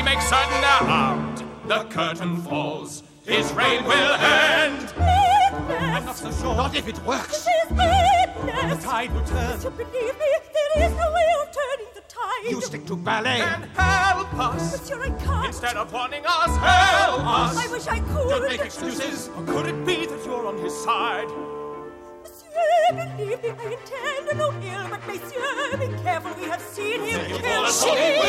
we make certain out the curtain falls, his reign will end. I'm not so sure. Not if it works. The tide will turn. So believe me, there is no way of turning the tide. You stick to ballet. And help us. Monsieur, I can't. Instead of warning us, help us. I wish I could. Don't make excuses. Or could it be that you're on his side? Monsieur, believe me, I intend no ill, but Monsieur, be careful, we have seen him You kill. call us what we will.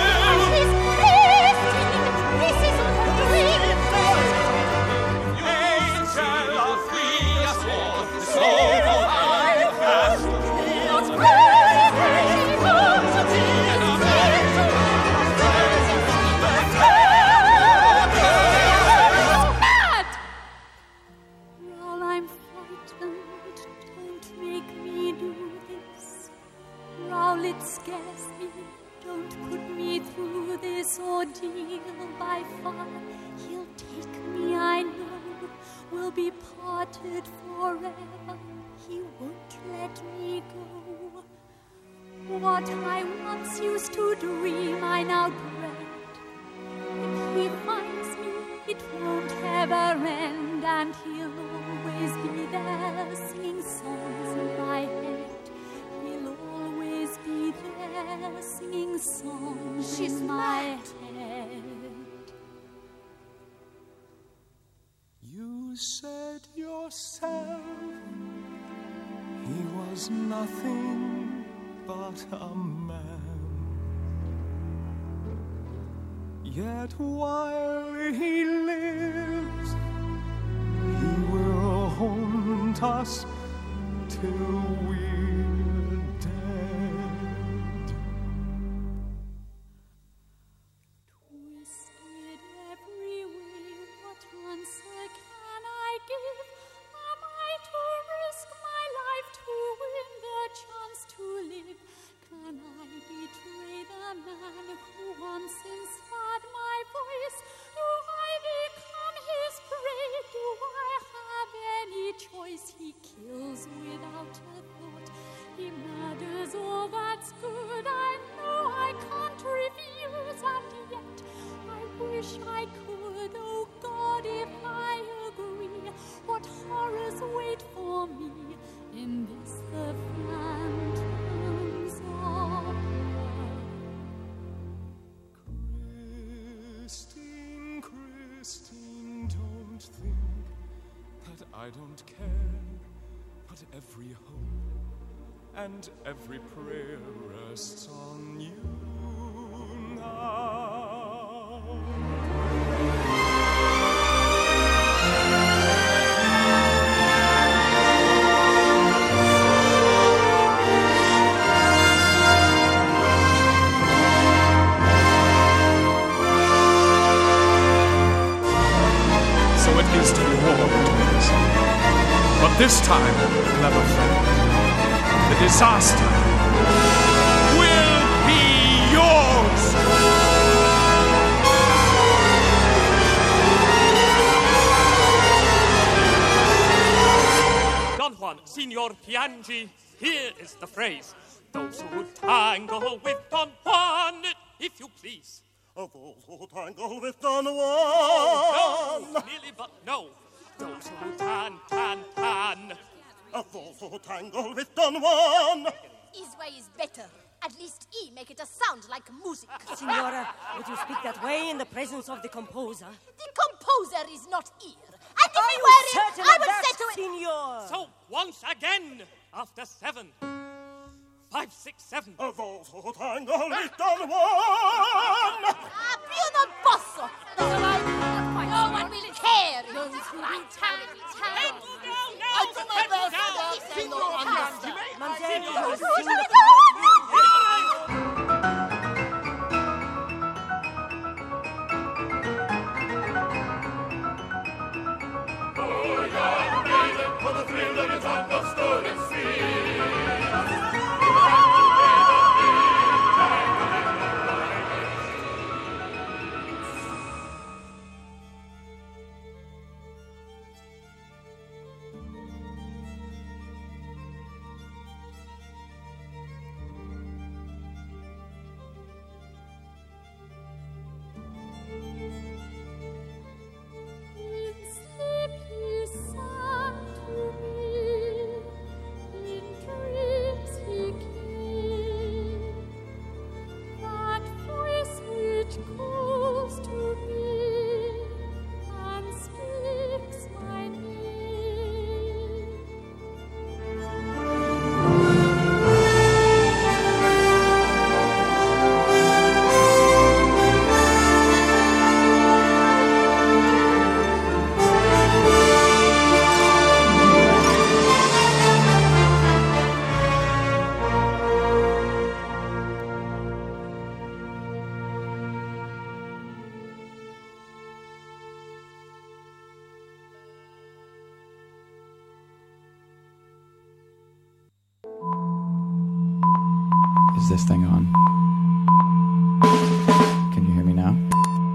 This is unreal. You angel of free us all. The soul I cast. Raoul, I'm frightened. Don't make me do this. Raoul, it scares me. Don't put me through this ordeal by far. He'll take me, I know. We'll be parted forever. He won't let me go. What I once used to dream, I now dread. If he finds me, it won't ever end, and he'll always be there singing songs in my head. He'll always be there singing songs in my head. You said yourself he was nothing but a man. Yet while he lives, he will haunt us till we're dead. Twisted every way, what answer can I give? Am I to risk my life to win the chance to live? Can I betray the man who once inspired my voice? Do I become his prey? Do I have any choice? He kills without a thought. He murders all that's good. I know I can't refuse, and yet I wish I could. Oh God, if I agree, what horrors wait for me in this the phantoms of Christine, Christine, don't think that I don't care, but every hope and every prayer rests on you now. So it is to be war between us. But this time, clever friend, the disaster will be yours. Don Juan, Signor Piangi, here is the phrase. Those who tangle with Don Juan, if you please. Of those who tangle with Don Juan. Oh, no, nearly, but no. Those who tan. Of those who tangle with Don Juan. His way is better. At least he make it a sound like music. Signora, would you speak that way in the presence of the composer? The composer is not here. And if he were here, I would say to it... Signor? So, once again, after 7, 5, 6, 7. Of those who tangle with Don Juan. Più non posso. No one will care. Those who do tangle. I do my best, Signor Piangi. For the thrill of your tango stood and this thing on? Can you hear me now?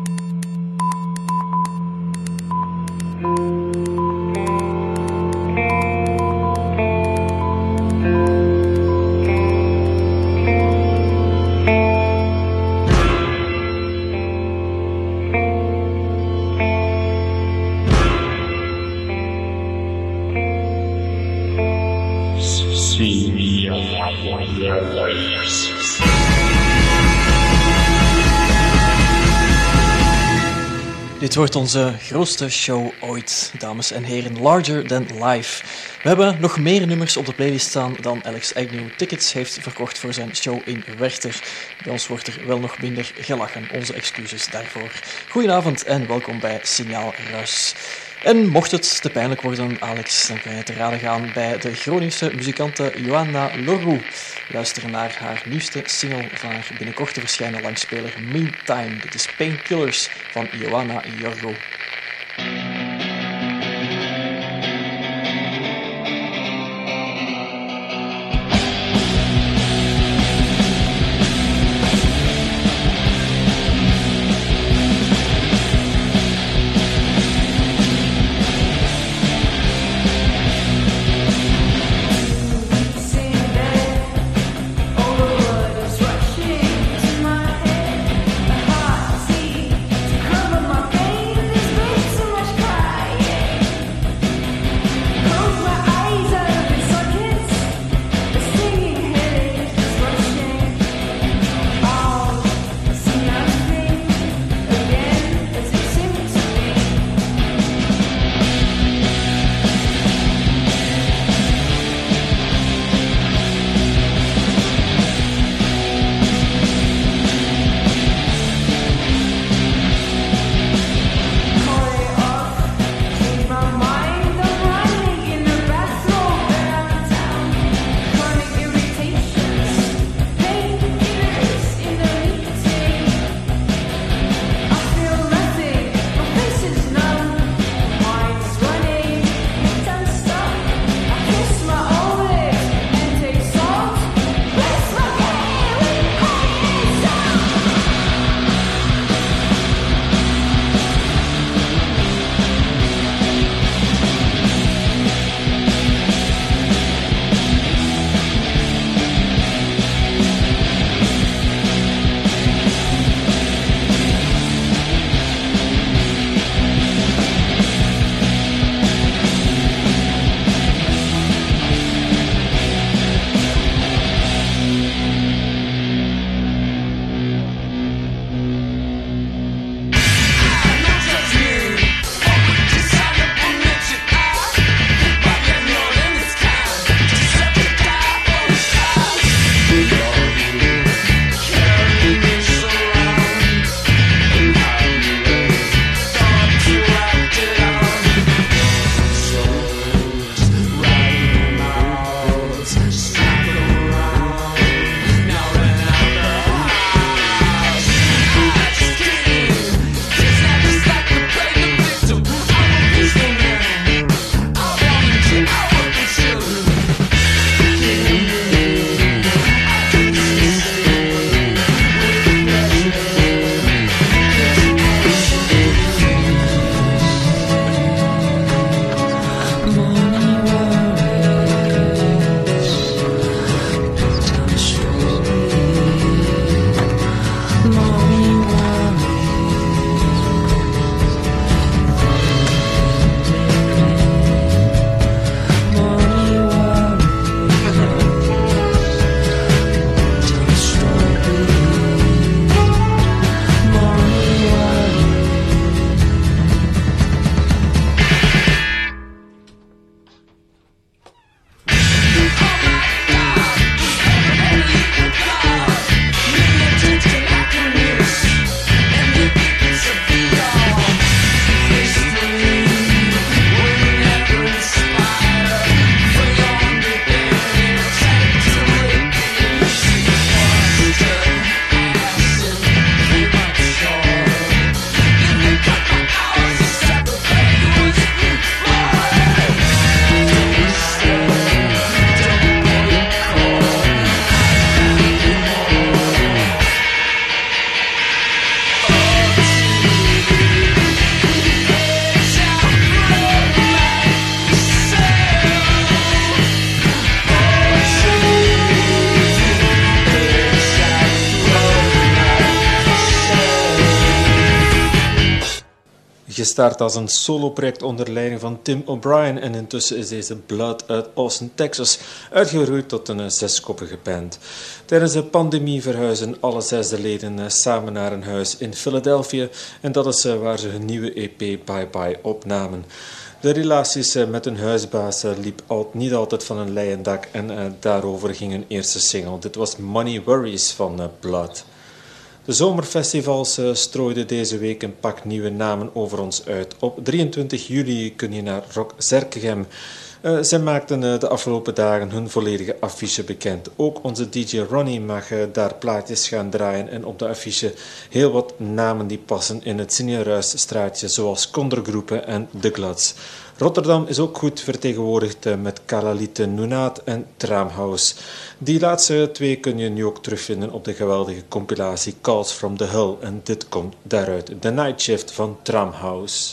Dit wordt onze grootste show ooit, dames en heren. Larger Than Life. We hebben nog meer nummers op de playlist staan dan Alex Agnew tickets heeft verkocht voor zijn show in Werchter. Bij ons wordt er wel nog minder gelachen. Onze excuses daarvoor. Goedenavond en welkom bij Signaal Ruis. En mocht het te pijnlijk worden, Alex, dan kan je te raden gaan bij de Groningse muzikante Joanna Lorou. Luisteren naar haar nieuwste single van haar binnenkort te verschijnen langspeler Meantime. Dit is Painkillers van Joanna Lorou. Cover my pain, this gestart als een soloproject onder leiding van Tim O'Brien en intussen is deze Blood uit Austin, Texas, uitgegroeid tot een 6-koppige band. Tijdens de pandemie verhuizen alle 6 leden samen naar een huis in Philadelphia en dat is waar ze hun nieuwe EP Bye Bye opnamen. De relaties met hun huisbaas liep niet altijd van een leien dak en daarover ging hun eerste single. Dit was Money Worries van Blood. De zomerfestivals strooiden deze week een pak nieuwe namen over ons uit. Op 23 juli kun je naar Rock Zerkegem. Zij maakten de afgelopen dagen hun volledige affiche bekend. Ook onze DJ Ronnie mag daar plaatjes gaan draaien en op de affiche heel wat namen die passen in het Signeruisstraatje, zoals Kondergroepen en The Glads. Rotterdam is ook goed vertegenwoordigd met Kalalite Nunaat en Tramhouse. Die laatste 2 kun je nu ook terugvinden op de geweldige compilatie Calls from the Hull. En dit komt daaruit, The Night Shift van Tramhouse.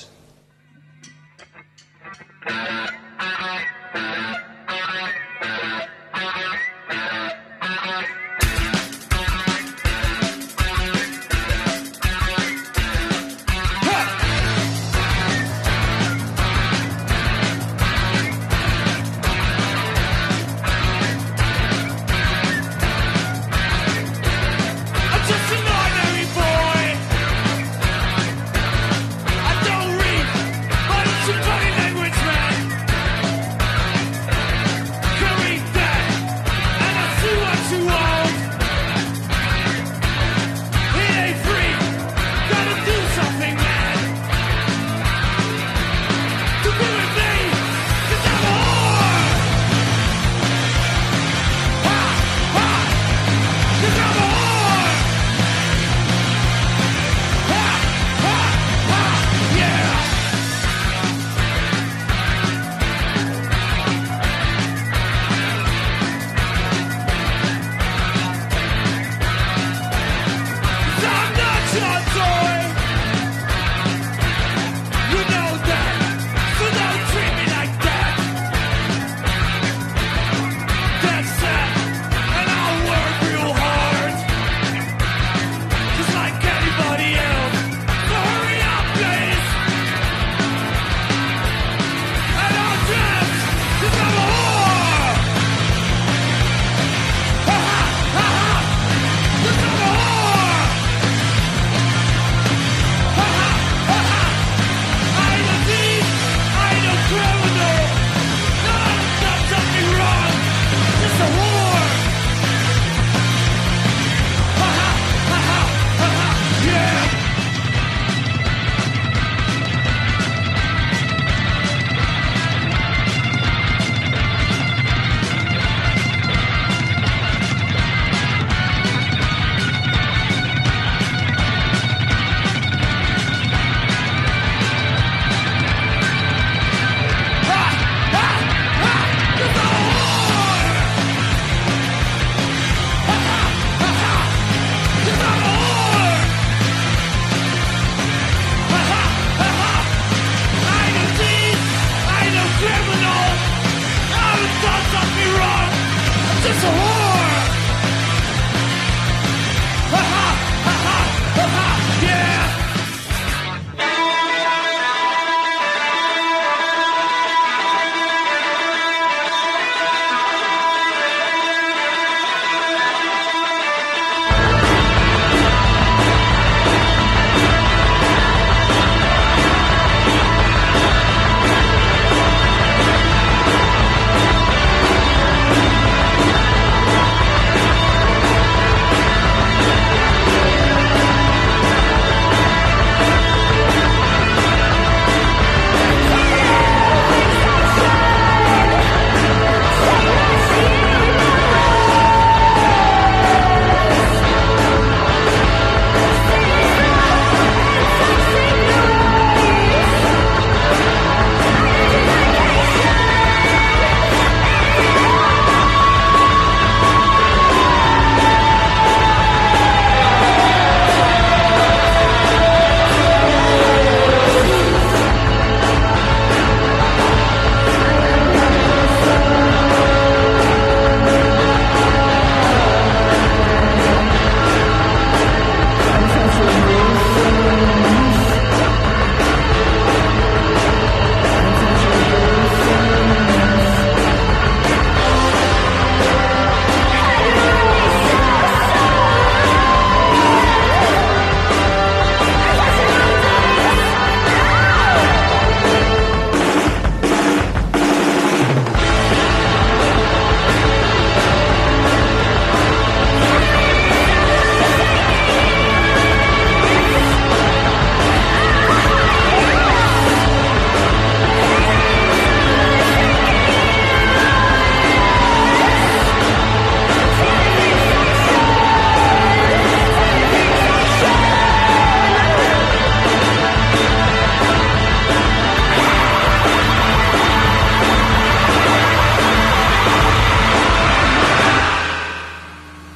Body language, man.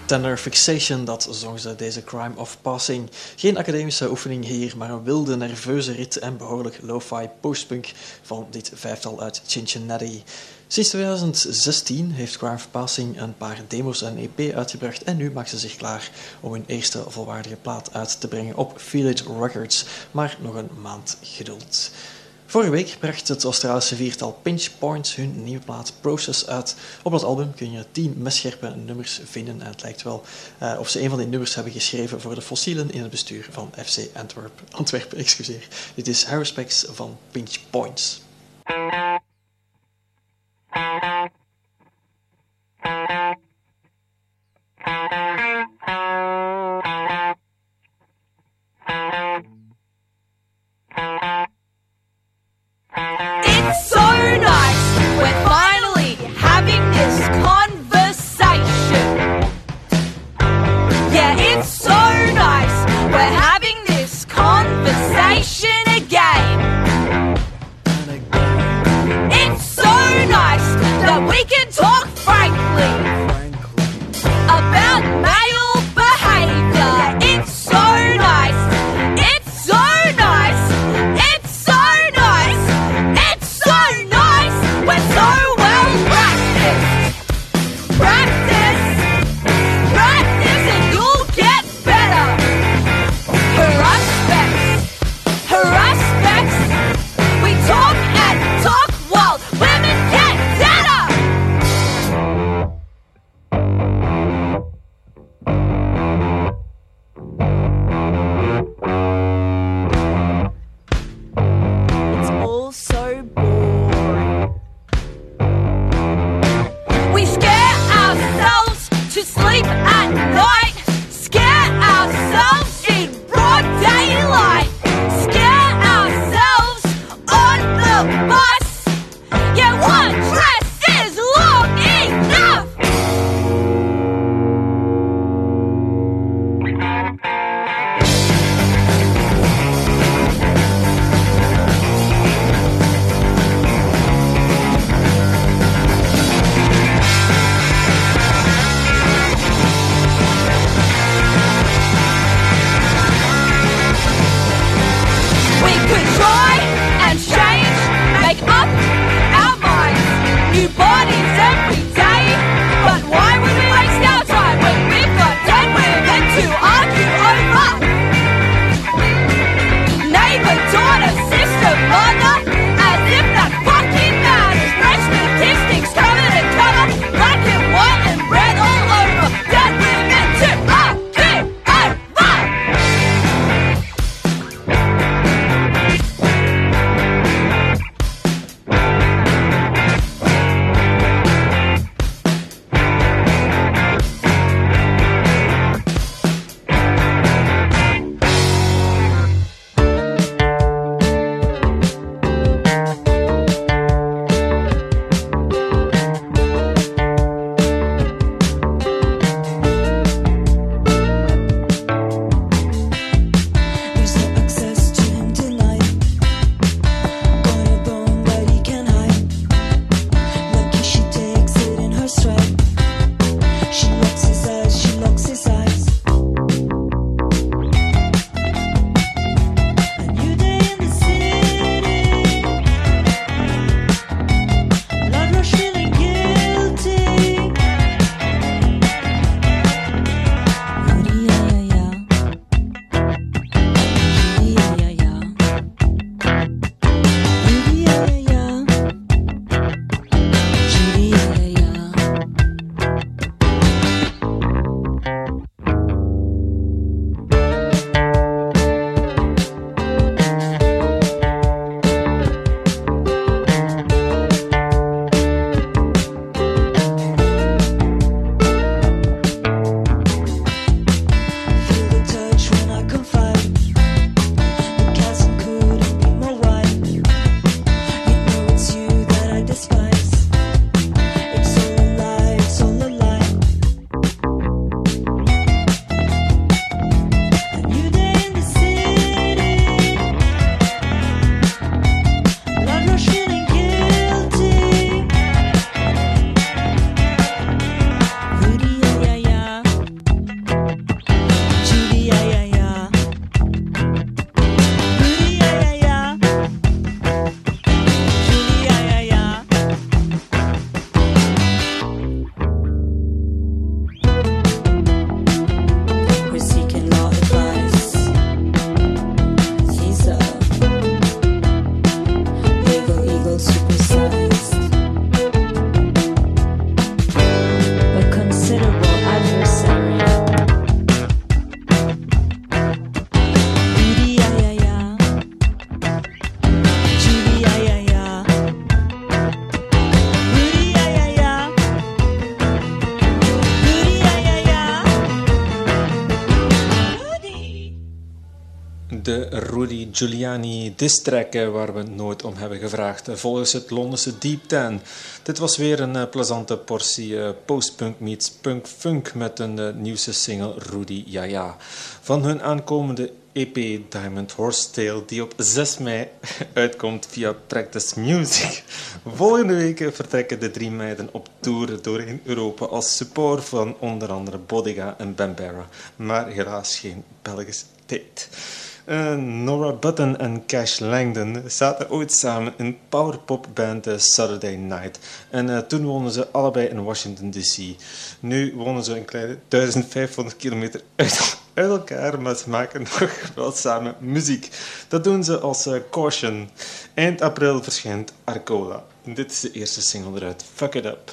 Tender Fixation, dat zongen ze deze Crime of Passing. Geen academische oefening hier, maar een wilde, nerveuze rit en behoorlijk lo-fi postpunk van dit vijftal uit Cincinnati. Sinds 2016 heeft Crime of Passing een paar demo's en een EP uitgebracht en nu maken ze zich klaar om hun eerste volwaardige plaat uit te brengen op Feel It Records, maar nog een maand geduld. Vorige week bracht het Australische viertal Pinch Points hun nieuwe plaat Process uit. Op dat album kun je 10 messcherpe nummers vinden en het lijkt wel of ze een van die nummers hebben geschreven voor de fossielen in het bestuur van FC Antwerpen. Dit is Harrispex van Pinch Points. It's so nice, we're finally having this conversation. Yeah, it's so nice, we're having this conversation again. It's so nice that we can talk frankly about male behaviour. It's so nice, it's so nice, it's so nice, it's so nice, we're so well practiced. Practice, practice and you'll get better. Harassments, we talk and talk while women get better. Rudy Giuliani diss-track waar we nooit om hebben gevraagd. Volgens het Londense Deep Ten. Dit was weer een plezante portie post-punk meets punk-funk met een nieuwste single Rudy Jaja. Van hun aankomende EP Diamond Horsetail die op 6 mei uitkomt via Practice Music. Volgende week vertrekken de 3 meiden op tour doorheen Europa als support van onder andere Bodega en Bambera. Maar helaas geen Belgische tijd. Nora Button en Cash Langdon zaten ooit samen in powerpopband Saturday Night. En toen woonden ze allebei in Washington D.C. Nu wonen ze een kleine 1500 kilometer uit elkaar, maar ze maken nog wel samen muziek. Dat doen ze als Caution. Eind april verschijnt Arcola. En dit is de eerste single eruit, Fuck It Up.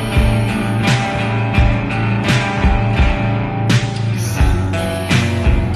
Someday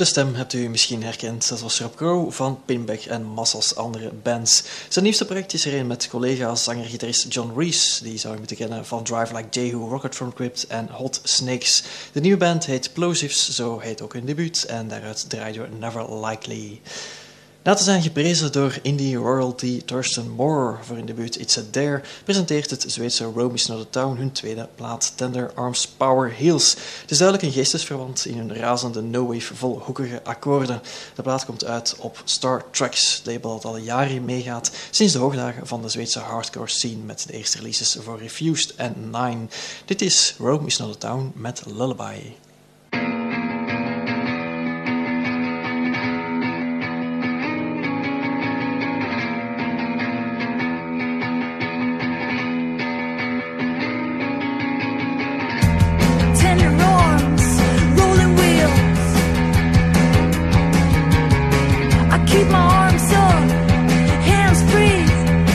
De stem hebt u misschien herkend. Dat was Rob Crow van Pinback en massas andere bands. Zijn nieuwste project is er een met collega zanger-gitarist John Reese. Die zou je moeten kennen van Drive Like Jehu, Rocket from Crypt en Hot Snakes. De nieuwe band heet Plosives, zo heet ook hun debuut. En daaruit draaien we Never Likely. Na te zijn geprezen door indie royalty Thurston Moore voor hun debuut It's a Dare, presenteert het Zweedse Rome is Not a Town hun tweede plaat Tender Arms Power Heals. Het is duidelijk een geestesverwant in hun razende no-wave vol hoekige akkoorden. De plaat komt uit op Star Tracks, label dat al jaren meegaat sinds de hoogdagen van de Zweedse hardcore scene met de eerste releases voor Refused en Nine. Dit is Rome is Not a Town met Lullaby. Keep my arms up, hands free,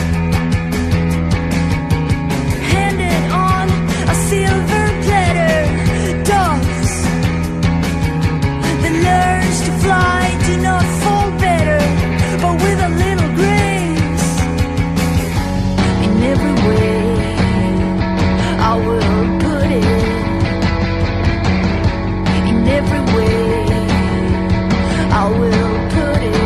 handed on a silver platter, doves that learns to fly do not fall better, but with a little grace. In every way I will put it, in every way I will put it.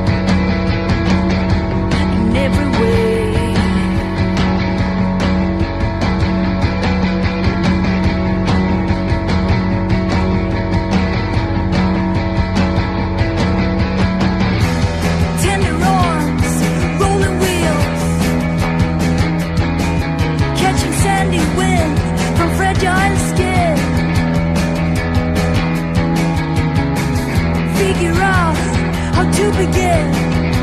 Figure out how to begin.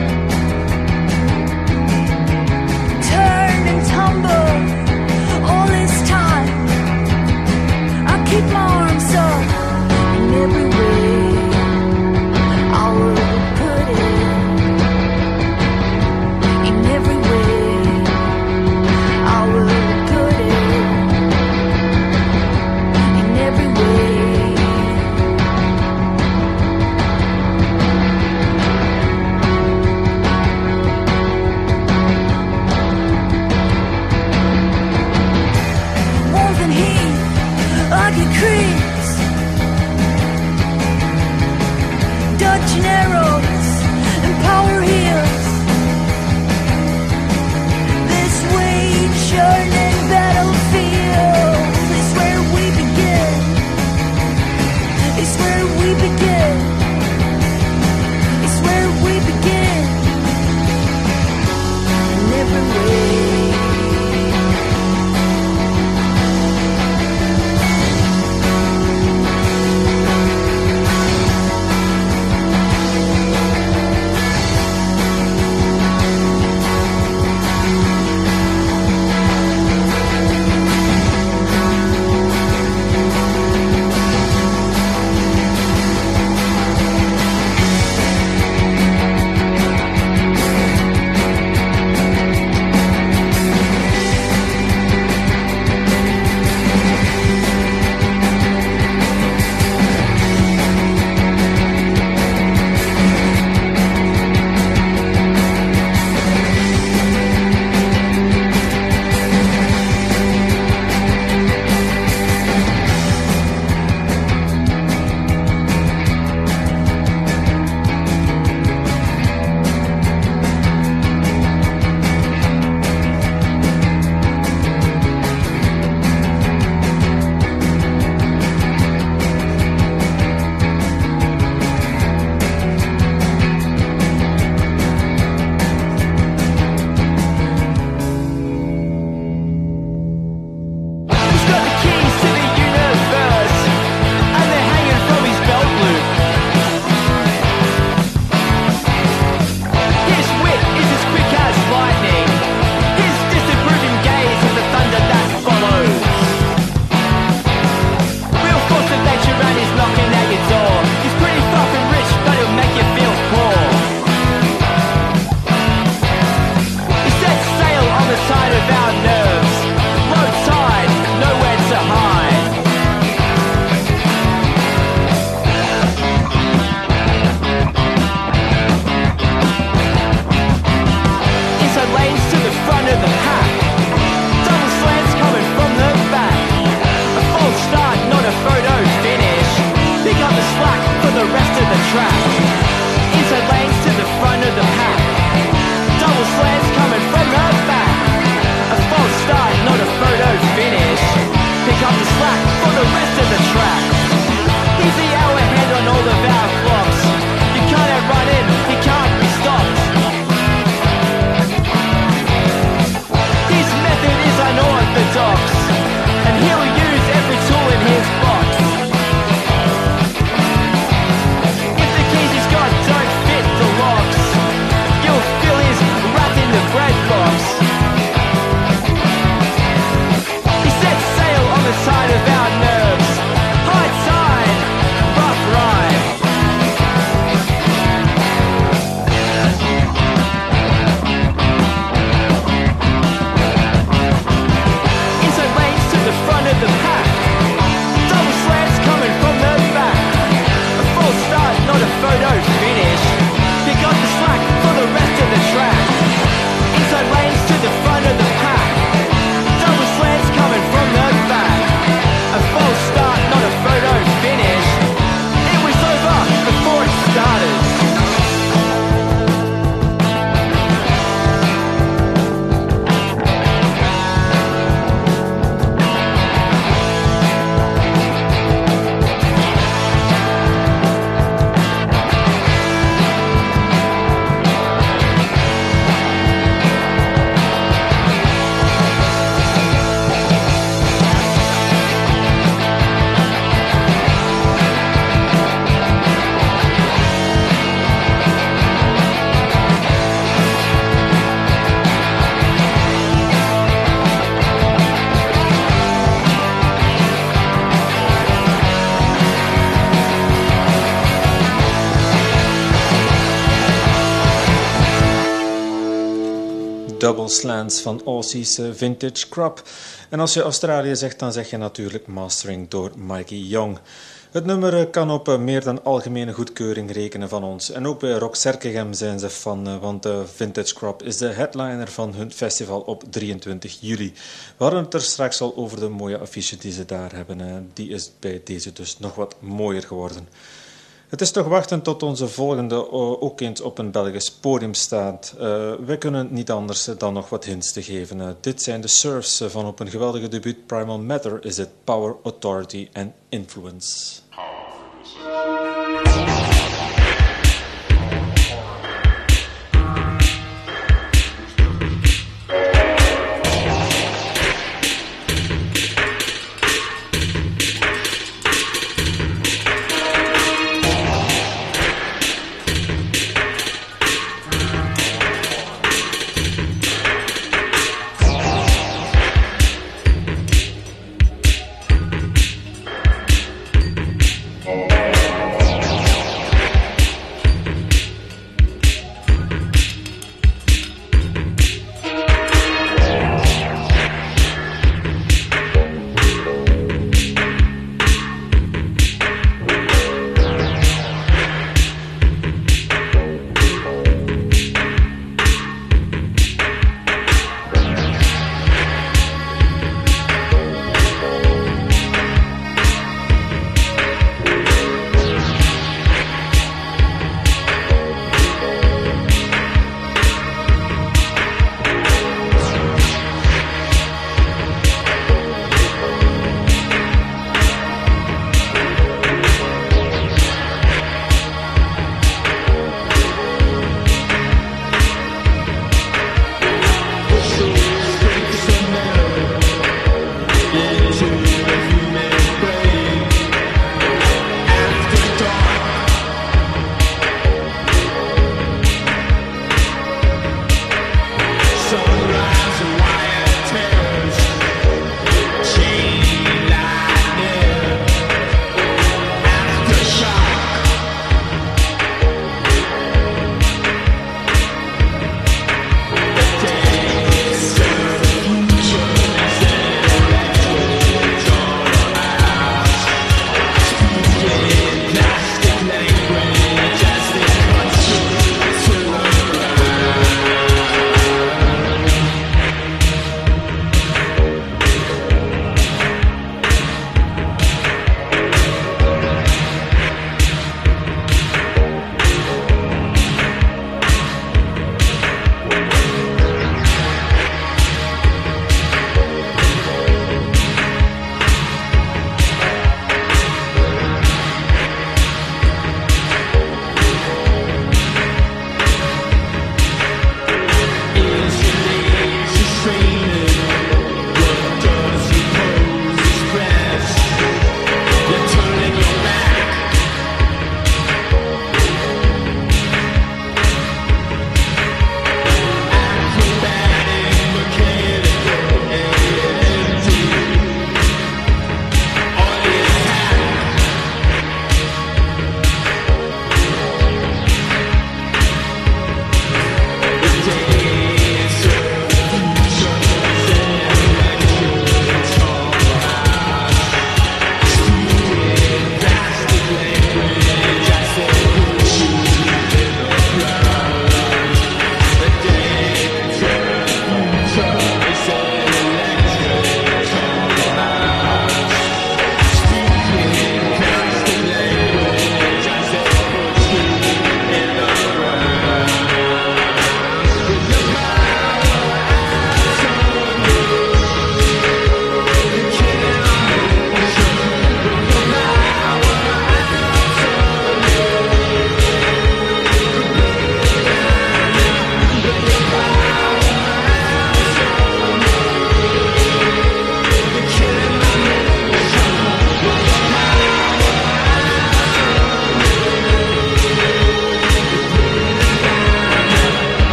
Turn and tumble all this time. I keep my arms up in every way I will put it. In every way I will put it. In every way. Ugly creeps, dodging arrows and power heels. This wage-earning battlefield is where we begin. It's where we begin. It's where we begin. In every way. Double Slants van Aussie's Vintage Crop. En als je Australië zegt, dan zeg je natuurlijk mastering door Mikey Young. Het nummer kan op meer dan algemene goedkeuring rekenen van ons. En ook bij Rock Zerkegem zijn ze fan, want Vintage Crop is de headliner van hun festival op 23 juli. We hadden het er straks al over de mooie affiche die ze daar hebben. Die is bij deze dus nog wat mooier geworden. Het is toch wachten tot onze volgende ook eens op een Belgisch podium staat. Wij kunnen niet anders dan nog wat hints te geven. Dit zijn de Surfs van op een geweldige debuut Primal Matter is het Power, Authority and Influence.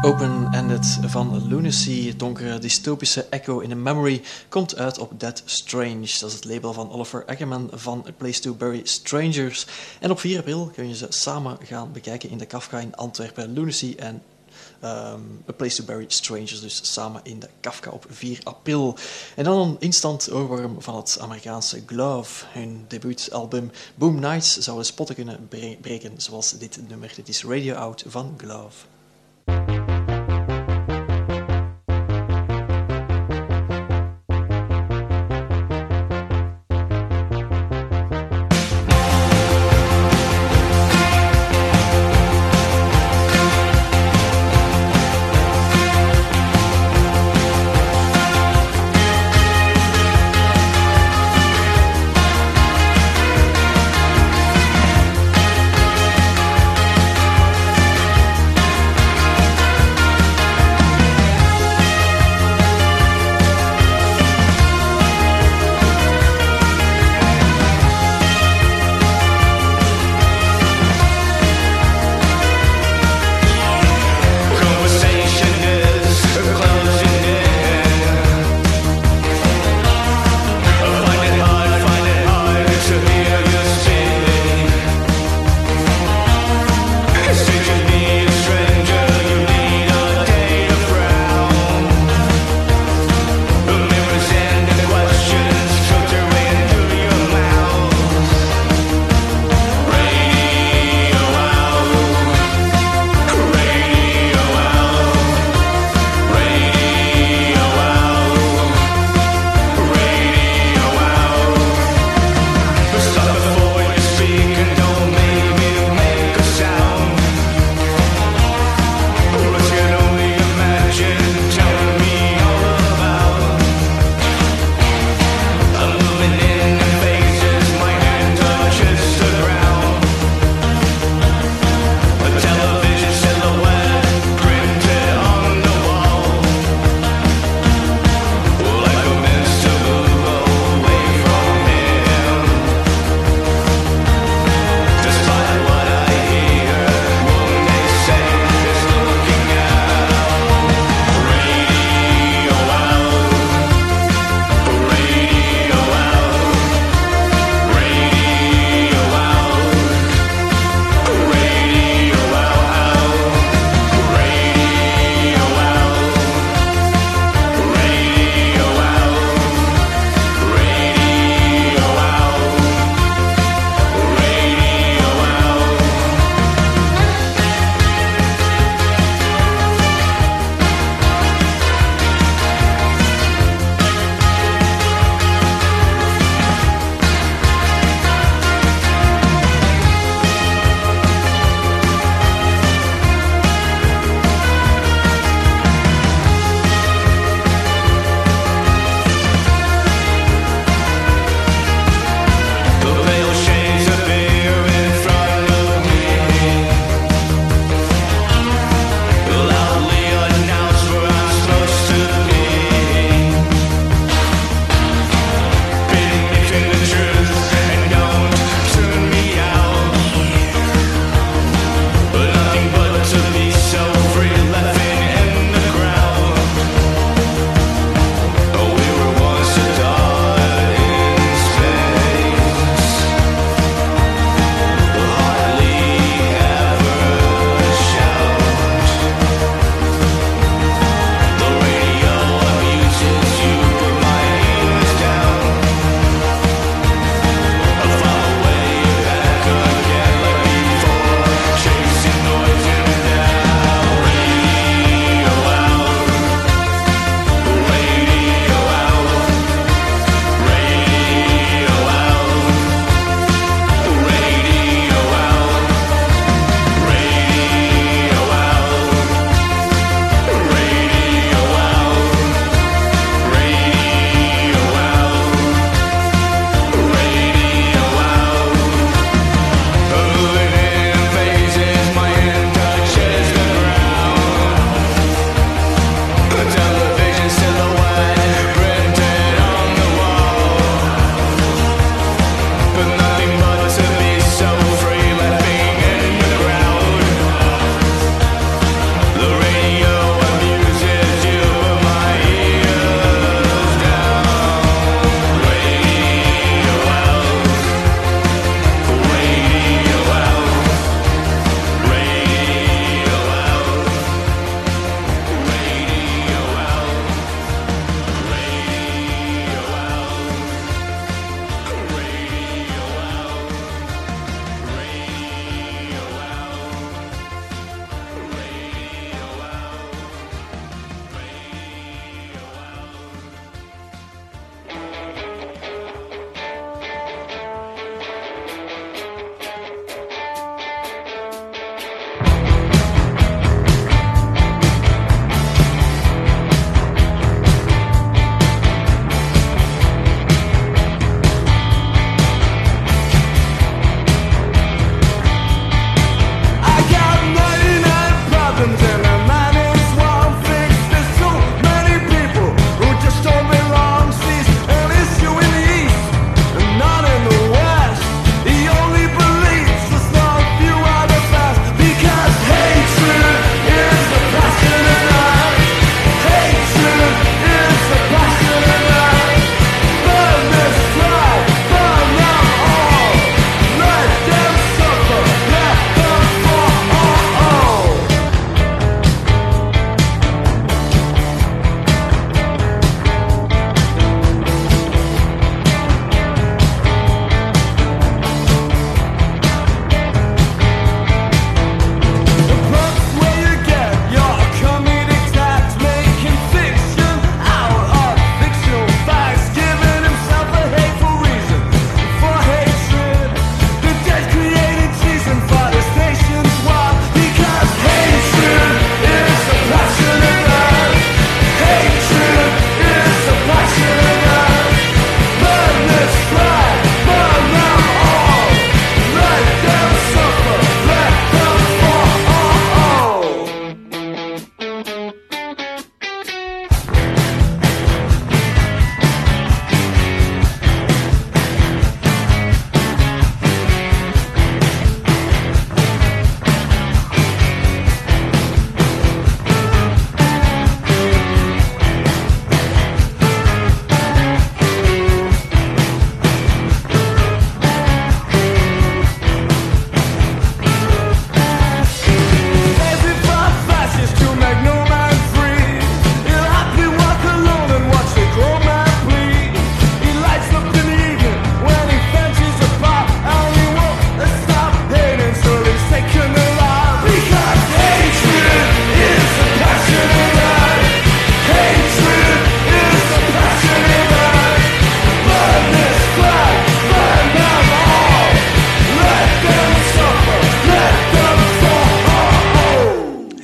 Open-Ended van Lunacy, het donkere dystopische echo in a memory, komt uit op Dead Strange. Dat is het label van Oliver Ackerman van A Place to Bury Strangers. En op 4 april kun je ze samen gaan bekijken in de Kafka in Antwerpen. Lunacy en A Place to Bury Strangers, dus samen in de Kafka op 4 april. En dan een instant oorworm van het Amerikaanse Glove. Hun debuutalbum Boom Nights zou de spotten kunnen breken, zoals dit nummer. Dit is Radio Out van Glove.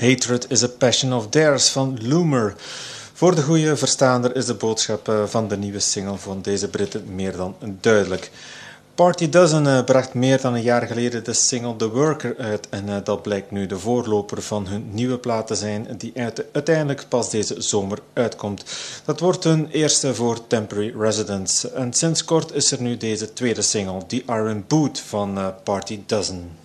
Hatred is a Passion of Theirs van Loomer. Voor de goede verstaander is de boodschap van de nieuwe single van deze Britten meer dan duidelijk. Party Dozen bracht meer dan een jaar geleden de single The Worker uit en dat blijkt nu de voorloper van hun nieuwe plaat te zijn die uiteindelijk pas deze zomer uitkomt. Dat wordt hun eerste voor Temporary Residence en sinds kort is er nu deze tweede single, The Iron Boot van Party Dozen.